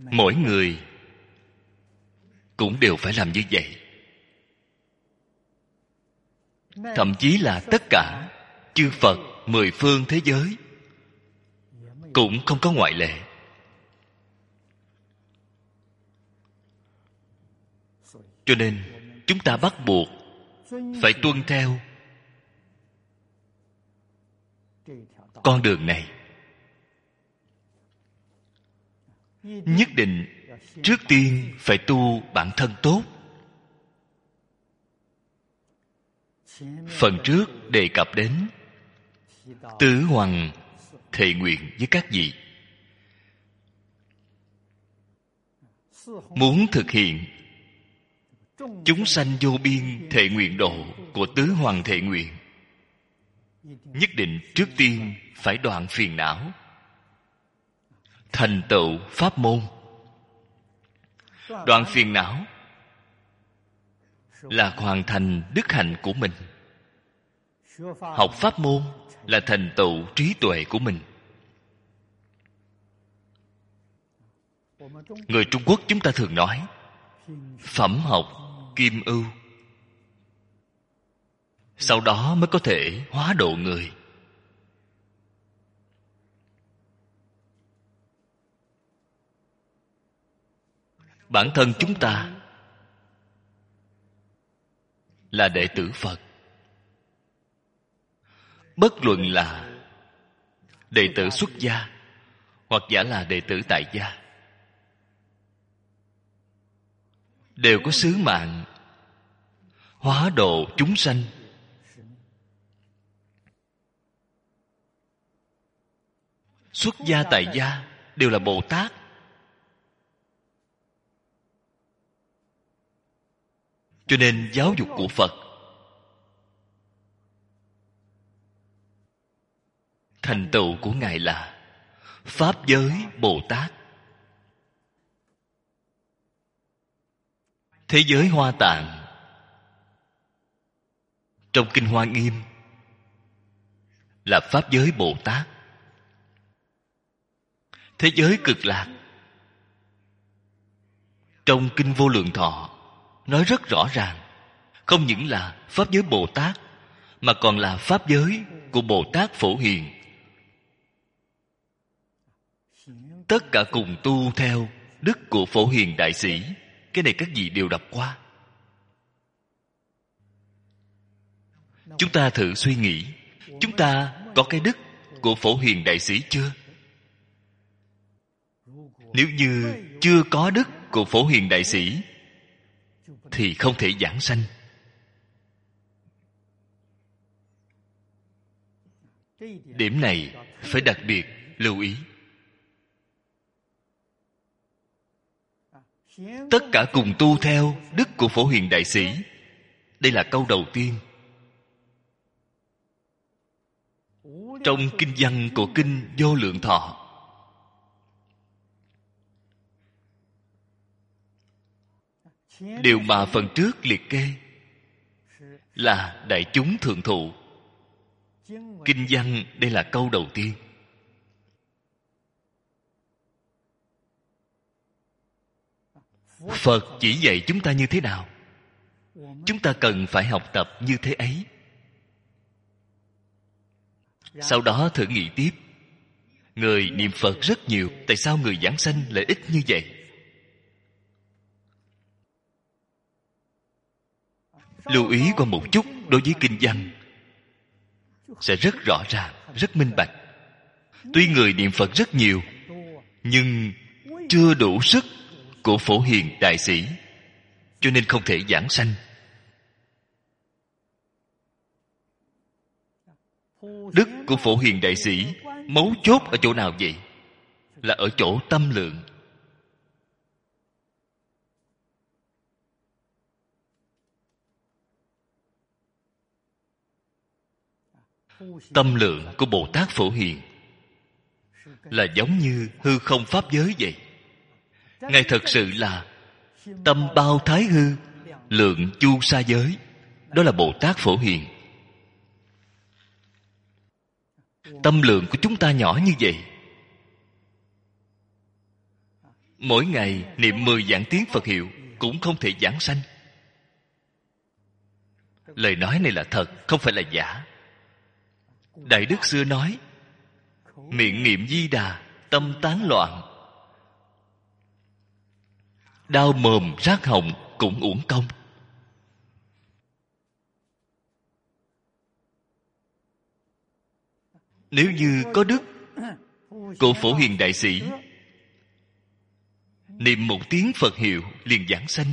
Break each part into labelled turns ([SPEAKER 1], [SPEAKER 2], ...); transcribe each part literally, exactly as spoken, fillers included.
[SPEAKER 1] mỗi người cũng đều phải làm như vậy. Thậm chí là tất cả chư Phật mười phương thế giới cũng không có ngoại lệ. Cho nên chúng ta bắt buộc phải tuân theo con đường này. Nhất định trước tiên phải tu bản thân tốt. Phần trước đề cập đến tứ hoằng thệ nguyện với các vị. Muốn thực hiện chúng sanh vô biên thệ nguyện độ của tứ hoằng thệ nguyện, nhất định trước tiên phải đoạn phiền não, thành tựu pháp môn. Đoạn phiền não là hoàn thành đức hạnh của mình. Học pháp môn là thành tựu trí tuệ của mình. Người Trung Quốc chúng ta thường nói phẩm học kim ưu, sau đó mới có thể hóa độ người. Bản thân chúng ta là đệ tử Phật. Bất luận là đệ tử xuất gia hoặc giả là đệ tử tại gia, đều có sứ mạng hóa độ chúng sanh. Xuất gia tại gia đều là Bồ Tát. Cho nên giáo dục của Phật, thành tựu của Ngài là Pháp giới Bồ Tát. Thế giới Hoa Tạng trong Kinh Hoa Nghiêm là Pháp giới Bồ Tát. Thế giới Cực Lạc trong Kinh Vô Lượng Thọ nói rất rõ ràng, không những là Pháp giới Bồ Tát mà còn là Pháp giới của Bồ Tát Phổ Hiền. Tất cả cùng tu theo đức của Phổ Hiền Đại Sĩ. Cái này các vị đều đọc qua. Chúng ta thử suy nghĩ, chúng ta có cái đức của Phổ Hiền Đại Sĩ chưa? Nếu như chưa có đức của Phổ Hiền Đại Sĩ thì không thể giảng sanh. Điểm này phải đặc biệt lưu ý. Tất cả cùng tu theo đức của Phổ Hiền Đại Sĩ. Đây là câu đầu tiên. Trong kinh văn của Kinh Vô Lượng Thọ, điều mà phần trước liệt kê là đại chúng thượng thụ. Kinh văn đây là câu đầu tiên. Phật chỉ dạy chúng ta như thế nào, chúng ta cần phải học tập như thế ấy. Sau đó thử nghĩ tiếp, người niệm Phật rất nhiều, tại sao người giảng sanh lại ít như vậy? Lưu ý qua một chút đối với kinh văn sẽ rất rõ ràng, rất minh bạch. Tuy người niệm Phật rất nhiều, nhưng chưa đủ sức của Phổ Hiền Đại Sĩ, cho nên không thể giảng sanh. Đức của Phổ Hiền Đại Sĩ mấu chốt ở chỗ nào vậy? Là ở chỗ tâm lượng. Tâm lượng của Bồ Tát Phổ Hiền là giống như hư không pháp giới vậy. Ngài thật sự là tâm bao thái hư, lượng chu sa giới. Đó là Bồ Tát Phổ Hiền. Tâm lượng của chúng ta nhỏ như vậy, Mỗi ngày niệm mười vạn tiếng Phật hiệu cũng không thể giảng sanh. Lời nói này là thật, không phải là giả. Đại đức xưa nói, miệng niệm Di Đà, tâm tán loạn, đau mồm rát họng cũng uổng công. Nếu như có đức của Phổ Hiền Đại Sĩ, niệm một tiếng Phật hiệu liền giảng sanh.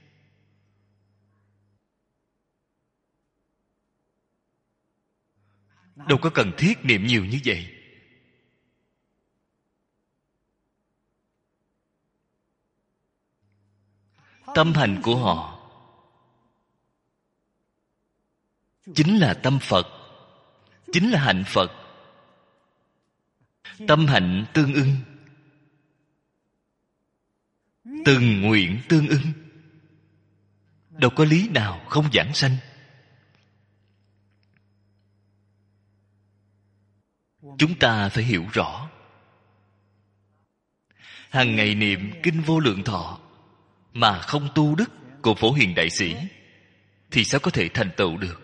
[SPEAKER 1] Đâu có cần thiết niệm nhiều như vậy. Tâm hành của họ chính là tâm Phật, chính là hạnh Phật. Tâm hạnh tương ưng, từng nguyện tương ưng, đâu có lý nào không giảng sanh. Chúng ta phải hiểu rõ. Hàng ngày niệm kinh Vô Lượng Thọ mà không tu đức của Phổ Hiền Đại Sĩ thì sao có thể thành tựu được?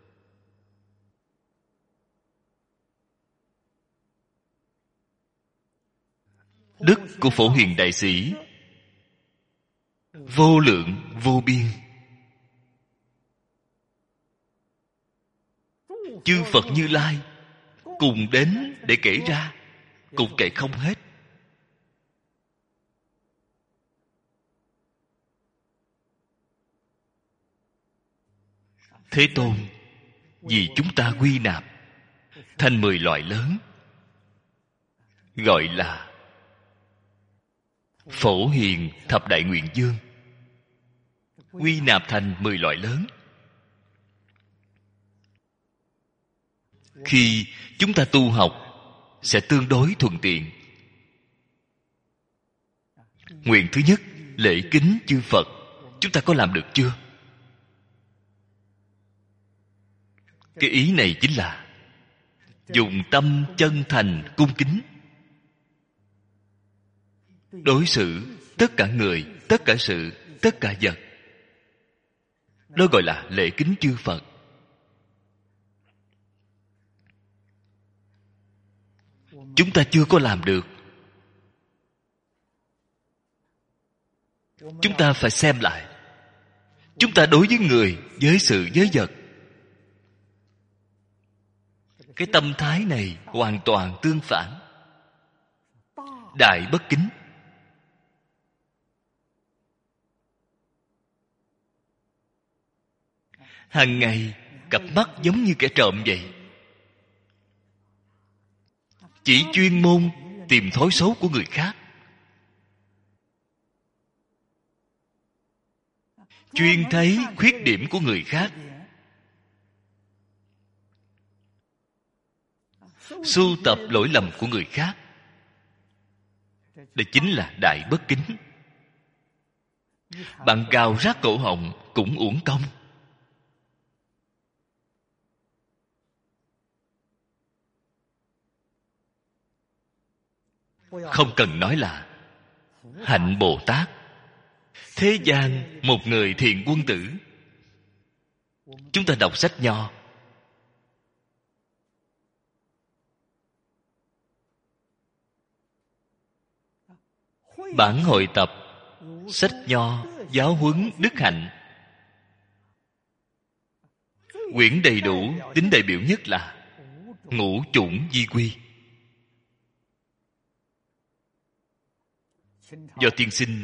[SPEAKER 1] Đức của Phổ Hiền Đại Sĩ vô lượng vô biên. Chư Phật Như Lai cùng đến để kể ra, cũng kể không hết. Thế Tôn vì chúng ta quy nạp thành mười loại lớn, gọi là Phổ Hiền Thập Đại Nguyện Dương. Quy nạp thành mười loại lớn. Khi chúng ta tu học sẽ tương đối thuận tiện. Nguyện thứ nhất, lễ kính chư Phật, chúng ta có làm được chưa? Cái ý này chính là dùng tâm chân thành cung kính đối xử tất cả người, tất cả sự, tất cả vật. Đó gọi là lễ kính chư Phật. Chúng ta chưa có làm được. Chúng ta phải xem lại. Chúng ta đối với người, với sự, với vật, cái tâm thái này hoàn toàn tương phản. Đại bất kính. Hàng ngày cặp mắt giống như kẻ trộm vậy, chỉ chuyên môn tìm thói xấu của người khác, chuyên thấy khuyết điểm của người khác, sưu tập lỗi lầm của người khác. Đây chính là đại bất kính. Bạn gào rát cổ họng cũng uổng công. Không cần nói là hạnh Bồ Tát. Thế gian một người thiện quân tử. Chúng ta đọc sách Nho, bản hội tập sách Nho giáo huấn đức hạnh, quyển đầy đủ tính đại biểu nhất là ngũ chủng di quy, do tiên sinh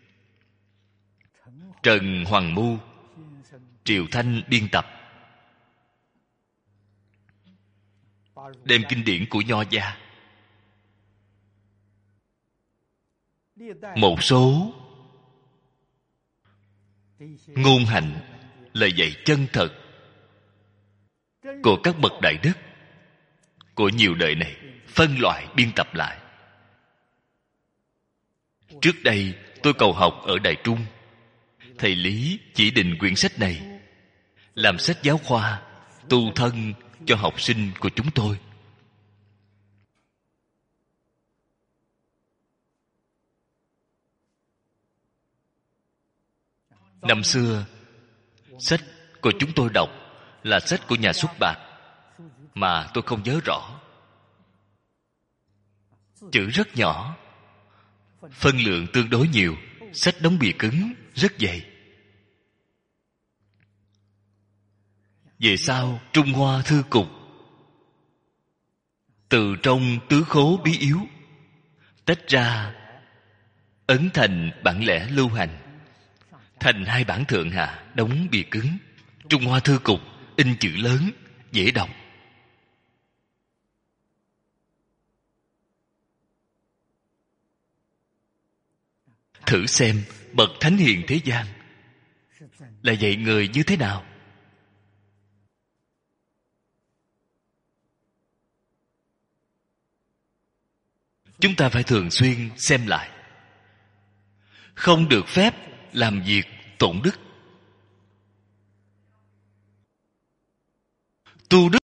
[SPEAKER 1] Trần Hoàng Mu, Triệu Thanh biên tập, đem kinh điển của Nho gia, một số ngôn hạnh, lời dạy chân thật của các bậc đại đức của nhiều đời này phân loại biên tập lại. Trước đây tôi cầu học ở Đài Trung, thầy Lý chỉ định quyển sách này làm sách giáo khoa tu thân cho học sinh của chúng tôi. Năm xưa, sách của chúng tôi đọc là sách của nhà xuất bản, mà tôi không nhớ rõ. Chữ rất nhỏ, phân lượng tương đối nhiều, sách đóng bìa cứng, rất dày. Về sau, Trung Hoa Thư Cục từ trong tứ khố bí yếu tách ra, ấn thành bản lẻ lưu hành, thành hai bản thượng hạ, đóng bìa cứng. Trung Hoa Thư Cục in chữ lớn, dễ đọc. Thử xem bậc thánh hiền thế gian là dạy người như thế nào. Chúng ta phải thường xuyên xem lại. Không được phép làm việc tổn đức. Tu đức